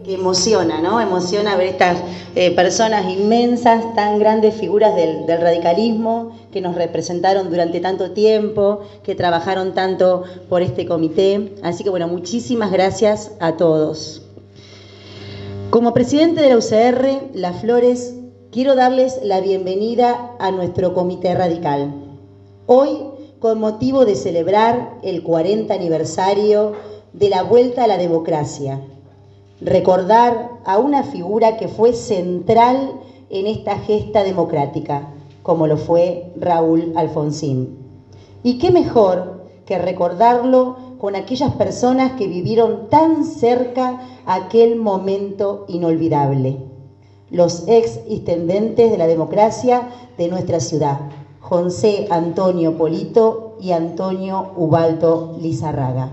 que emociona, ¿no? Emociona ver estas personas inmensas, tan grandes figuras del radicalismo, que nos representaron durante tanto tiempo, que trabajaron tanto por este comité. Así que bueno, muchísimas gracias a todos. Como presidente de la UCR Las Flores, quiero darles la bienvenida a nuestro comité radical. Hoy, con motivo de celebrar el 40 aniversario de la vuelta a la democracia, recordar a una figura que fue central en esta gesta democrática, como lo fue Raúl Alfonsín. Y qué mejor que recordarlo con aquellas personas que vivieron tan cerca aquel momento inolvidable. Los ex intendentes de la democracia de nuestra ciudad, José Antonio Polito y Antonio Ubaldo Lizarraga.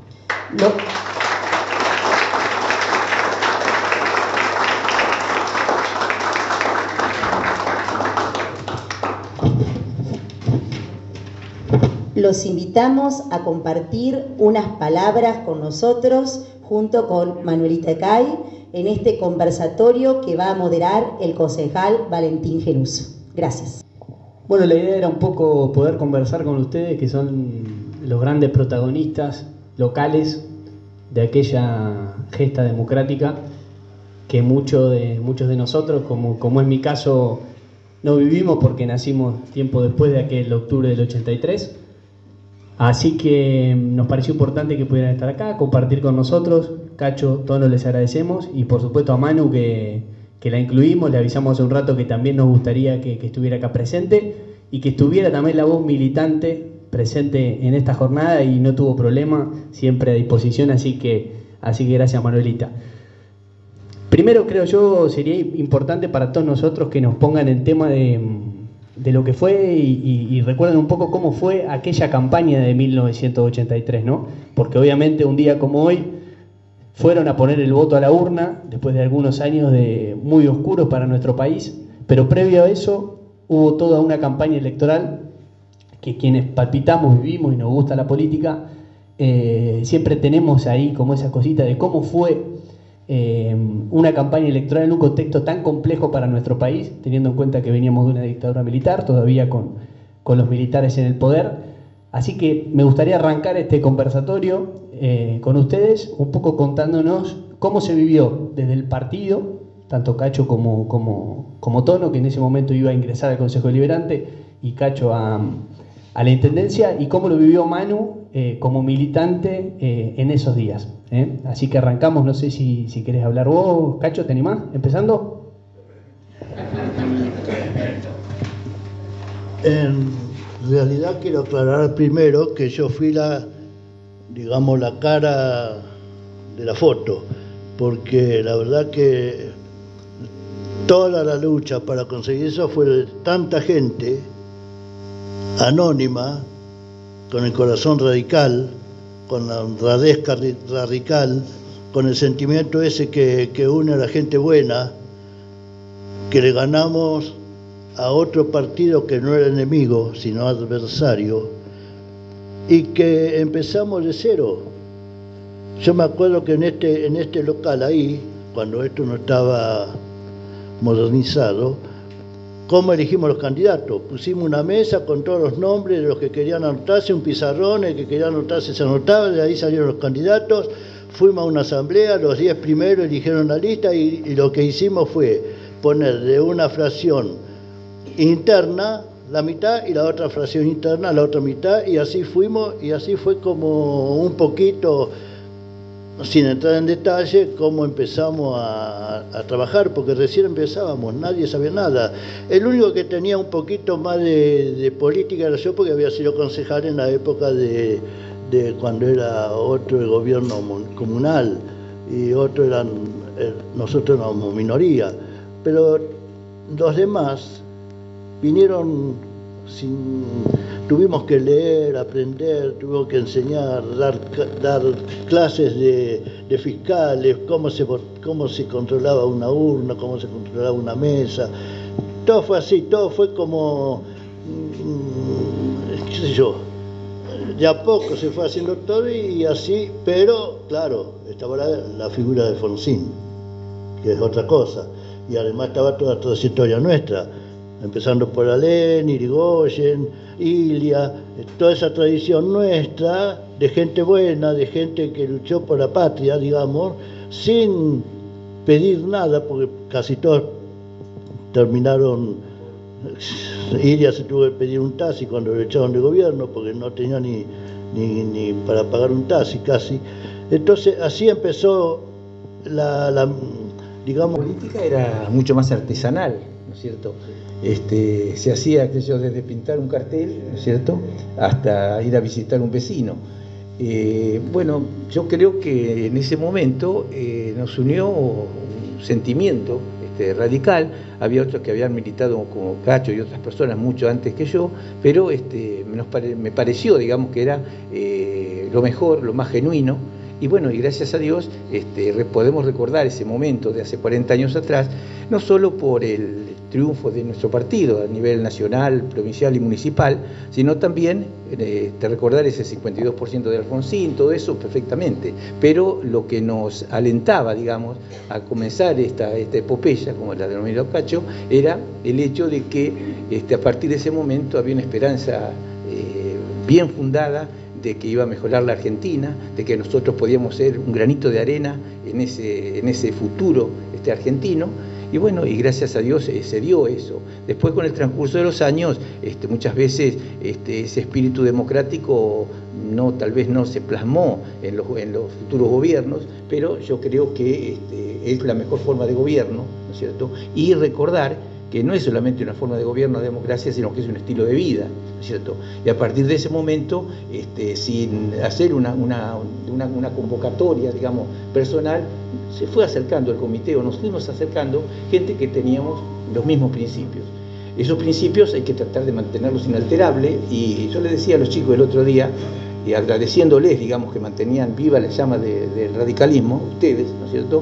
Los invitamos a compartir unas palabras con nosotros junto con Manuelita Ecay en este conversatorio que va a moderar el concejal Valentín Geruso. Gracias. Bueno, la idea era un poco poder conversar con ustedes, que son los grandes protagonistas locales de aquella gesta democrática que muchos de nosotros, como es mi caso, no vivimos porque nacimos tiempo después de aquel octubre del 83. Así que nos pareció importante que pudieran estar acá, compartir con nosotros. Cacho, Tono, les agradecemos, y por supuesto a Manu que la incluimos, le avisamos hace un rato que también nos gustaría que estuviera acá presente y que estuviera también la voz militante presente en esta jornada, y no tuvo problema, siempre a disposición, así que gracias, Manuelita. Primero, creo yo, sería importante para todos nosotros que nos pongan el tema de lo que fue y recuerden un poco cómo fue aquella campaña de 1983, ¿no? Porque obviamente un día como hoy fueron a poner el voto a la urna después de algunos años muy oscuros para nuestro país, pero previo a eso hubo toda una campaña electoral que quienes palpitamos, vivimos y nos gusta la política, siempre tenemos ahí como esa cosita de cómo fue una campaña electoral en un contexto tan complejo para nuestro país, teniendo en cuenta que veníamos de una dictadura militar, todavía con los militares en el poder. Así que me gustaría arrancar este conversatorio con ustedes, un poco contándonos cómo se vivió desde el partido, tanto Cacho como Tono, que en ese momento iba a ingresar al Consejo Deliberante, y Cacho a la Intendencia, y cómo lo vivió Manu como militante en esos días. Así que arrancamos, no sé si querés hablar vos, Cacho, ¿te animás? ¿Empezando? En realidad quiero aclarar primero que yo fui la cara de la foto, porque la verdad que toda la lucha para conseguir eso fue de tanta gente anónima, con el corazón radical, con la honradez radical, con el sentimiento ese que une a la gente buena, que le ganamos a otro partido que no era enemigo, sino adversario, y que empezamos de cero. Yo me acuerdo que en este local ahí, cuando esto no estaba modernizado, ¿cómo elegimos los candidatos? Pusimos una mesa con todos los nombres de los que querían anotarse, un pizarrón, el que quería anotarse se anotaba, de ahí salieron los candidatos, fuimos a una asamblea, los 10 primeros eligieron la lista y lo que hicimos fue poner de una fracción interna la mitad y la otra fracción interna la otra mitad, y así fuimos, y así fue como un poquito, sin entrar en detalle, cómo empezamos a trabajar, porque recién empezábamos, nadie sabía nada. El único que tenía un poquito más de política era yo, porque había sido concejal en la época de cuando era otro el gobierno comunal, y nosotros éramos minoría, pero los demás vinieron tuvimos que leer, aprender, tuvimos que enseñar, dar clases de fiscales, cómo se controlaba una urna, cómo se controlaba una mesa. Todo fue así, todo fue como, qué sé yo, de a poco se fue haciendo todo y así, pero claro, estaba la figura de Alfonsín. que es otra cosa. Y además estaba toda la trayectoria nuestra, empezando por Alén, Irigoyen, Ilia, toda esa tradición nuestra de gente buena, de gente que luchó por la patria, digamos, sin pedir nada, porque casi todos terminaron. Ilia se tuvo que pedir un taxi cuando lo echaron de gobierno, porque no tenía ni para pagar un taxi casi. Entonces así empezó digamos... La política era mucho más artesanal, ¿no es cierto? Se hacía aquello desde pintar un cartel, ¿no es cierto?, hasta ir a visitar un vecino. Bueno, yo creo que en ese momento nos unió un sentimiento radical. Había otros que habían militado como Cacho y otras personas mucho antes que yo, pero me pareció, digamos, que era lo mejor, lo más genuino. Y bueno, y gracias a Dios podemos recordar ese momento de hace 40 años atrás, no solo por el triunfo de nuestro partido a nivel nacional, provincial y municipal, sino también recordar ese 52% de Alfonsín, todo eso perfectamente. Pero lo que nos alentaba, digamos, a comenzar esta epopeya, como la denominó Cacho, era el hecho de que a partir de ese momento había una esperanza bien fundada de que iba a mejorar la Argentina, de que nosotros podíamos ser un granito de arena en ese futuro argentino. Y bueno, y gracias a Dios se dio eso. Después, con el transcurso de los años, muchas veces ese espíritu democrático tal vez no se plasmó en los futuros gobiernos, pero yo creo que es la mejor forma de gobierno, ¿no es cierto? Y recordar que no es solamente una forma de gobierno, de democracia, sino que es un estilo de vida, ¿no es cierto? Y a partir de ese momento, sin hacer una convocatoria, digamos, personal, se fue acercando al comité, o nos fuimos acercando gente que teníamos los mismos principios. Esos principios hay que tratar de mantenerlos inalterables, y yo les decía a los chicos el otro día, y agradeciéndoles, digamos, que mantenían viva la llama del radicalismo, ustedes, ¿no es cierto?,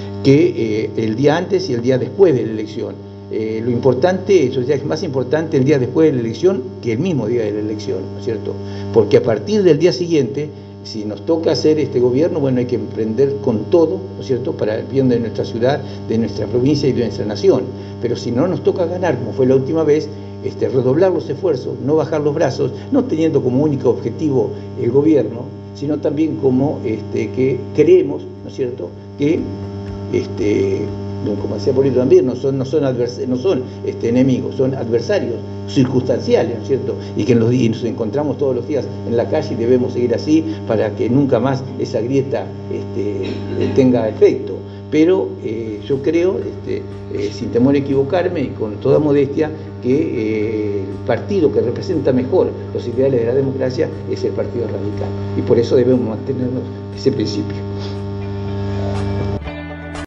que el día antes y el día después de la elección, lo importante, eso ya es más importante el día después de la elección que el mismo día de la elección, ¿no es cierto? Porque a partir del día siguiente, si nos toca hacer este gobierno, bueno, hay que emprender con todo, ¿no es cierto?, para el bien de nuestra ciudad, de nuestra provincia y de nuestra nación. Pero si no nos toca ganar, como fue la última vez, redoblar los esfuerzos, no bajar los brazos, no teniendo como único objetivo el gobierno, sino también como que creemos, ¿no es cierto?, que como decía Polito también, no son enemigos, son adversarios circunstanciales, ¿no es cierto? Y que nos encontramos todos los días en la calle, y debemos seguir así para que nunca más esa grieta tenga efecto. Pero yo creo, sin temor a equivocarme y con toda modestia, que el partido que representa mejor los ideales de la democracia es el Partido Radical, y por eso debemos mantenernos ese principio.